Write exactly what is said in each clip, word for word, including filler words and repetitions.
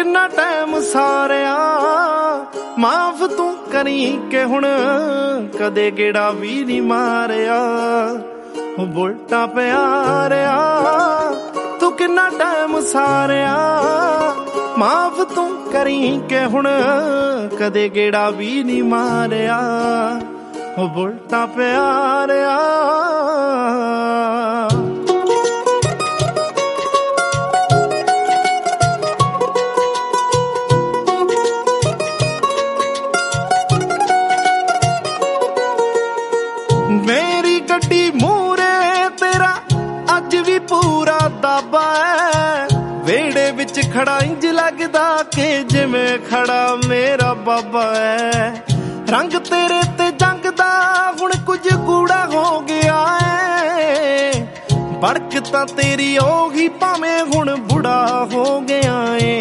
किन्ना टाइम सारिया माफ तू करी के हुण कदे गेड़ा भी नहीं मारिया बुलटा प्यारिया तू किन्ना टाइम सारिया माफ तू करी के हुण कदे गेड़ा भी नहीं मारिया बुलटा प्यारिया। मेरी गड्डी मूरे तेरा अज भी पूरा दाबा है वेड़े विच खड़ा इंज लगदा के जिवें खड़ा मेरा बाबा है रंग तेरे ते जंग दा हुण कुछ कूड़ा हो गया है बड़क तां तेरी होगी भावें हुण बुढ़ा हो गया है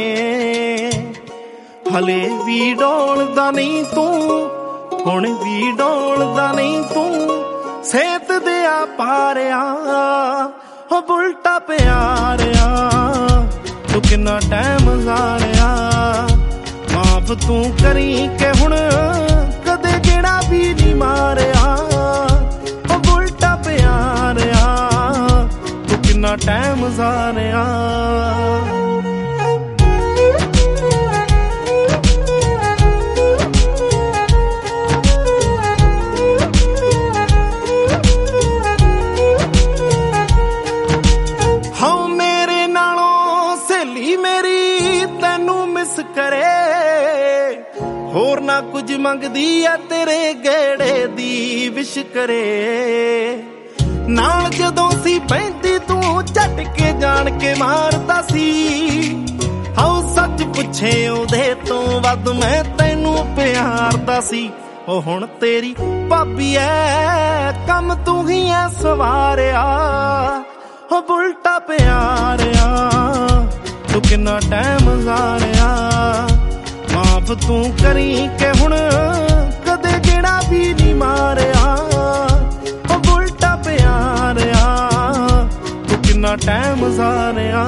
हले भी डोलदा नहीं तू हुण भी डोलदा नहीं तू सेहत दिया पारिया हो बुलटा प्यारिया तू किन्ना टाइम सारिया माफ तू करी के हुण कदे गेड़ा भी नहीं मारिया हो बुलटा प्यारिया तू किन्ना टाइम सारिया। करे होर ना कुछ मंगदी है तेरे गेड़े दी विश करे नाल जदों सी पैंदी तू झट के जान के मारदा सी हाउ सच पुछे ओदे तो वध मैं तैनू प्यारदा सी ओ हुण तेरी भाभी ऐ कम तू ही ऐ सवारिया हो बुलटा प्यारिया तू किन्ना टाइम सारिया माफ तू करी के हुण कदे गेड़ा भी नहीं मारिया ओ बुलटा प्यारिया तू किन्ना टाइम सारिया।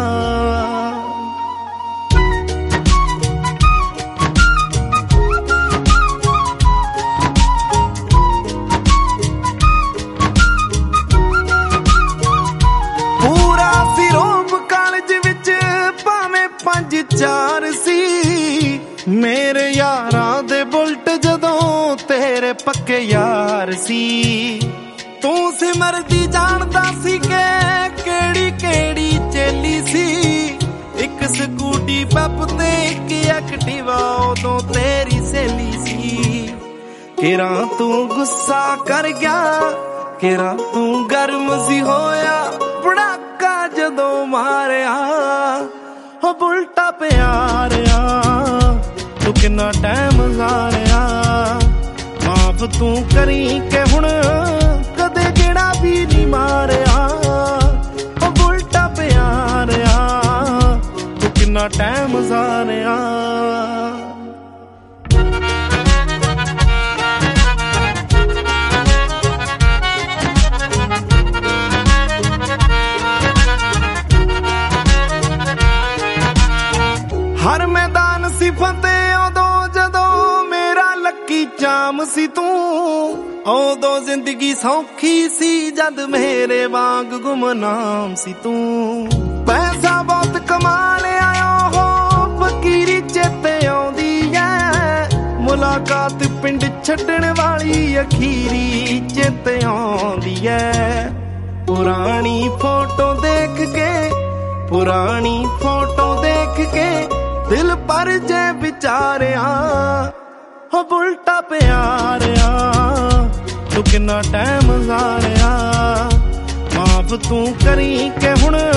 पूरा सिरोम कालज विच भावें पंज चार सी मेरे यारां दे बुलट जदों तेरे पक्के यार सी तू सिमरदी जानदा सी के केड़ी केड़ी चेली सी एक स्कूटी पप ते एक एक्टिवा उदों तेरी सहेली सी केरा तू गुस्सा कर गया केरा तू गर्म सी होया पड़ाका जदों मारिया हो बुलटा प्यारिया तू किन्ना टाइम सारिया माफ तू करी के हुण कदे गेड़ा भी नहीं मारिया हो बुलटा प्यारिया तू किन्ना टाइम सारिया। हर मैदान सी फतेह उदों जदों मेरा लक्की जाम सी तू उदों जिंदगी सौखी सी जद मेरे वांग गुमनाम सी तू पैसा बहुत कमा लिया हो फकीरी चेते आउंदी है मुलाकात पिंड छड्डण वाली अखीरी चेते आउंदी है पुरानी फोटो देख के पुरानी फोटो देख के दिल पर जे विचारिया हो बुलटा प्यारिया तू किन्ना टाइम सारिया माफ तू करी के हुण